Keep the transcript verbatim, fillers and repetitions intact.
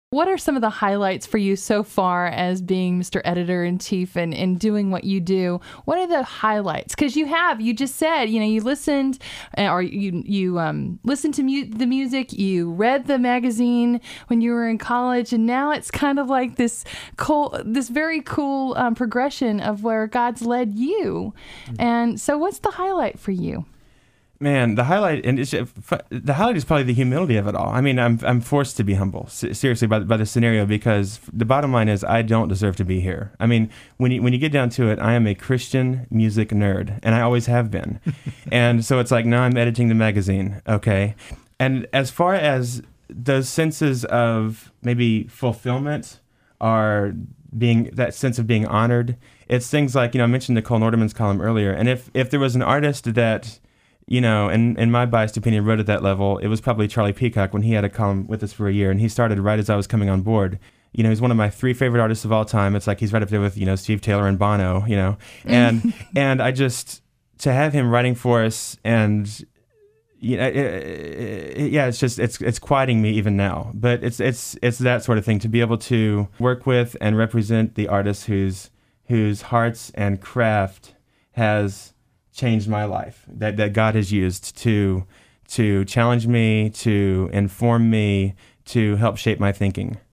What are some of the highlights for you so far as being Mister Editor-in-Chief and, and doing what you do? What are the highlights? Because you have, you just said, you know, you listened uh, or you you um, listened to mu- the music, you read the magazine when you were in college, and now it's kind of like this cool, this very cool um, progression of where God's led you. Mm-hmm. And so what's the highlight for you? Man, the highlight and it's, the highlight is probably the humility of it all. I mean, I'm I'm forced to be humble, seriously, by by the scenario, because the bottom line is I don't deserve to be here. I mean, when you when you get down to it, I am a Christian music nerd, and I always have been. And so it's like, now I'm editing the magazine, okay? And as far as those senses of maybe fulfillment are being, that sense of being honored, it's things like, you know, I mentioned Nicole Nordeman's column earlier, and if if there was an artist that, you know, and in my biased opinion, wrote at that level, it was probably Charlie Peacock when he had a column with us for a year, and he started right as I was coming on board. You know, he's one of my three favorite artists of all time. It's like he's right up there with, you know, Steve Taylor and Bono, you know. And and I just, to have him writing for us, and, you know, it, it, yeah, it's just, it's it's quieting me even now. But it's it's it's that sort of thing, to be able to work with and represent the artists whose whose hearts and craft has changed my life, that, that God has used to to challenge me, to inform me, to help shape my thinking.